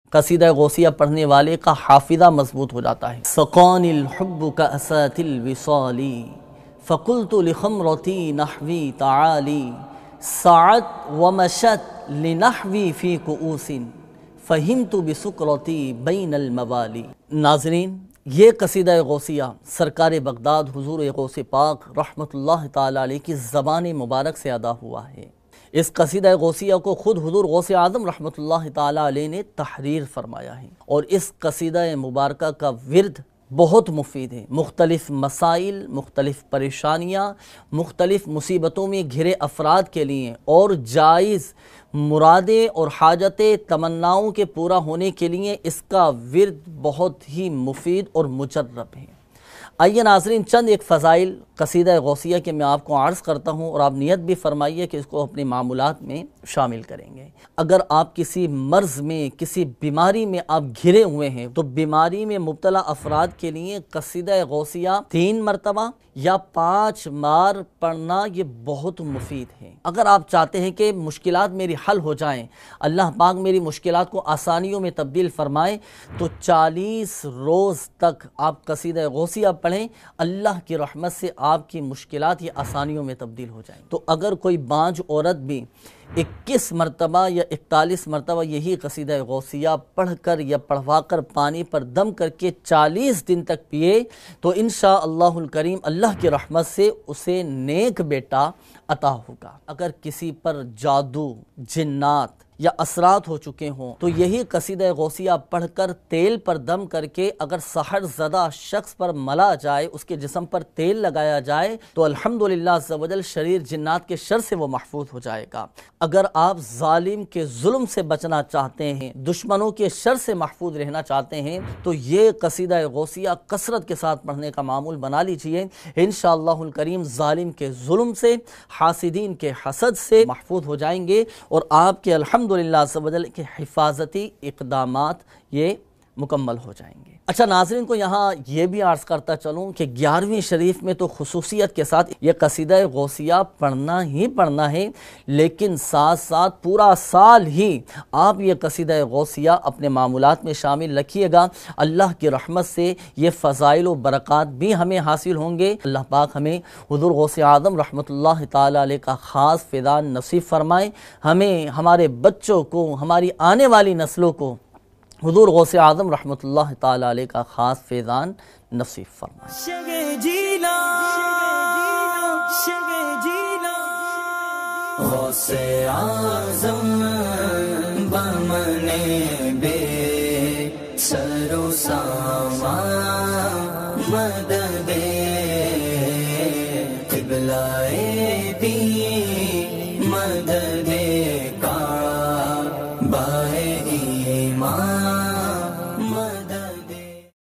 قصیدہ غوثیہ پڑھنے والے کا حافظہ مضبوط ہو جاتا ہے۔ سقان الحب کأسات الوصال فقلت لخمرتی نحوی تعالی سعت ومشت لنحوی فی کؤوس فہمت بسکرتی بین الموالی۔ ناظرین، یہ قصیدہ غوثیہ سرکار بغداد حضور غوث پاک رحمۃ اللہ تعالی علیہ کی زبان مبارک سے ادا ہوا ہے۔ اس قصیدہ غوثیہ کو خود حضور غوث اعظم رحمۃ اللہ تعالی علیہ نے تحریر فرمایا ہے، اور اس قصیدہ مبارکہ کا ورد بہت مفید ہے۔ مختلف مسائل، مختلف پریشانیاں، مختلف مصیبتوں میں گھرے افراد کے لیے اور جائز مرادیں اور حاجتیں تمناؤں کے پورا ہونے کے لیے اس کا ورد بہت ہی مفید اور مجرب ہے۔ آئیے ناظرین، چند ایک فضائل قصیدہ غوثیہ کے میں آپ کو عرض کرتا ہوں، اور آپ نیت بھی فرمائیے کہ اس کو اپنے معمولات میں شامل کریں گے۔ اگر آپ کسی مرض میں، کسی بیماری میں آپ گھرے ہوئے ہیں تو بیماری میں مبتلا افراد کے لیے قصیدہ غوثیہ 3 مرتبہ یا 5 بار پڑھنا یہ بہت مفید ہے۔ اگر آپ چاہتے ہیں کہ مشکلات میری حل ہو جائیں، اللہ پاک میری مشکلات کو آسانیوں میں تبدیل فرمائے، تو 40 روز تک آپ قصیدہ غوثیہ پڑھیں، اللہ کی رحمت سے آپ کی مشکلات یہ آسانیوں میں تبدیل ہو جائیں۔ تو اگر کوئی بانجھ عورت بھی 21 مرتبہ یا 41 مرتبہ یہی قصیدہ غوثیہ پڑھ کر یا پڑھوا کر پانی پر دم کر کے 40 دن تک پیے، تو انشاءاللہ الکریم اللہ کی رحمت سے اسے نیک بیٹا عطا ہوگا۔ اگر کسی پر جادو، جنات یا اثرات ہو چکے ہوں تو یہی قصیدہ غوثیہ پڑھ کر تیل پر دم کر کے اگر سحر زدہ شخص پر ملا جائے، اس کے جسم پر تیل لگایا جائے، تو الحمدللہ عز و جل شریر جنات کے شر سے وہ محفوظ ہو جائے گا۔ اگر آپ ظالم کے ظلم سے بچنا چاہتے ہیں، دشمنوں کے شر سے محفوظ رہنا چاہتے ہیں، تو یہ قصیدہ غوثیہ کثرت کے ساتھ پڑھنے کا معمول بنا لیجئے۔ انشاءاللہ الکریم ظالم کے ظلم سے، حاسدین کے حسد سے محفوظ ہو جائیں گے، اور آپ کے الحمدللہ عز و جل کے حفاظتی اقدامات یہ مکمل ہو جائیں گے۔ اچھا ناظرین کو یہاں یہ بھی عرض کرتا چلوں کہ 11ویں شریف میں تو خصوصیت کے ساتھ یہ قصیدہ غوثیہ پڑھنا ہی پڑھنا ہے، لیکن ساتھ ساتھ پورا سال ہی آپ یہ قصیدہ غوثیہ اپنے معمولات میں شامل رکھیے گا۔ اللہ کی رحمت سے یہ فضائل و برکات بھی ہمیں حاصل ہوں گے۔ اللہ پاک ہمیں حضور غوث اعظم رحمۃ اللہ تعالی علیہ کا خاص فیضان نصیب فرمائے، ہمیں، ہمارے بچوں کو، ہماری آنے والی نسلوں کو حضور غوث اعظم رحمۃ اللہ تعالی علیہ کا خاص فیضان نصیب فرمائے۔ غوث اعظم بمنے بے سر و سامان مدد قبلہ بھی مدد